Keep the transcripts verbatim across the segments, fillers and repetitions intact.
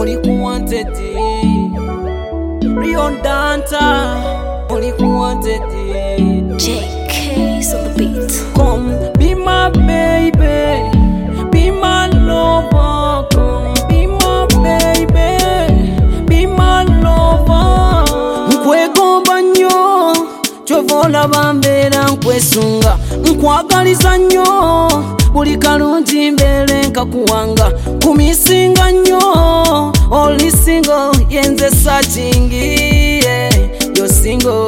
oli ku wanted. Rion Danta, oli ku wanted. J K's on the beat. Come be my baby, be my lover. Come be my baby, be my lover. Nkwegomba nnyo chovola bambera nkwesunga, nkwagaliza nnyo buli kalungi mbere nkakuwanga, kumisinga nnyo oli single yenze searching, yeah, yo single,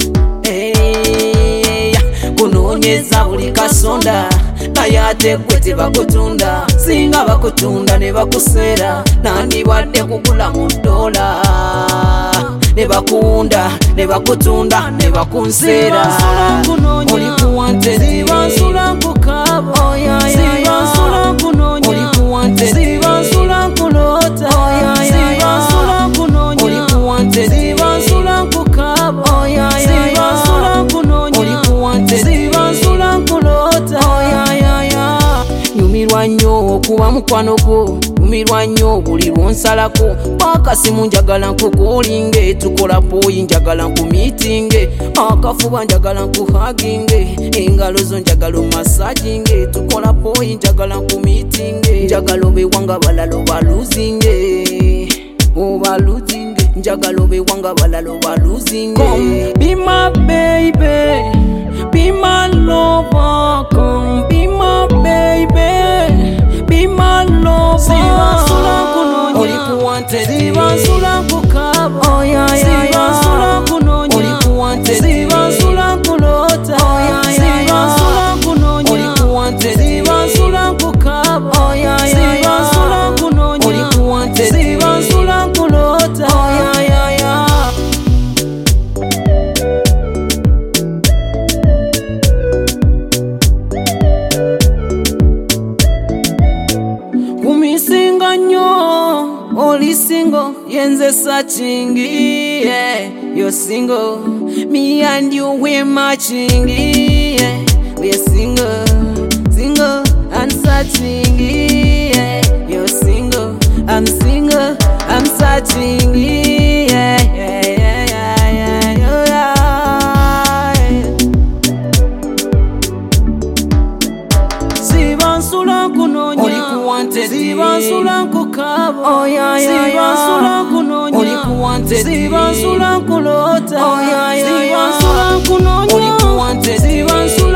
hey, kunonyeza buli kasonda naye ate gwe tebakutunda, singa bakutunda ne bakusera nandibadde kugula mu dola, ne bakunda ne bakutunda ne bakunseera, oli ku wanted, sibansula nkukaba, oh yeah yeah, sibansula nkunonya, oli ku wanted, sibansula nkulota, oh yeah yeah, sibansula nkunonya, oli ku wanted, sibansula nkukaba, oh yeah yeah, sibansula nkunonya, oli ku wanted, sibansula nkulota, oh yeah yeah yeah. Nyumirwa nnyo okuba mukwano gwo, nyumirwa nnyo buli lwonsalako, pakasimu njagala nkukolinge, tukola poyi njagala nkumitinge, akafuba njagala nkuhaginge, engalo zo njagala omasaginge, tukola poyi njagala nkumitinge, njagala obe wanga balala obaluzinge, obaluzinge, njagala obe wanga balala obaluzinge. Come be my baby, be my lover. Come be my baby, be my lover. Sibansula nkunonya, oli ku wanted, sibansula nkukaba, oh yeah yeah, sibansula nkunonya, oli ku wanted, sibansula nkulota, oh yeah yeah, sibansula nkunonya, oli ku wanted, sibansula nkukaba, oh yeah yeah, sibansula nkunonya, oli ku wanted, sibansula nkulota, oh yeah yeah yeah. Kumisinga nnyo oli single yenze searching, yeah, you're single, me and you we're matching, yeah, we're single, single and searching, yeah, you're single, I'm single, I'm searching, yeah, yeah, yeah, yeah, yeah, yeah. Sibansula nkunonya, oli ku wanted, sibansula nkukaba, oh yeah yeah, sibansula nkunonya, oli ku wanted, sibansula nkulota, oh yeah yeah, sibansula nkunonya, oli ku wanted, sibansula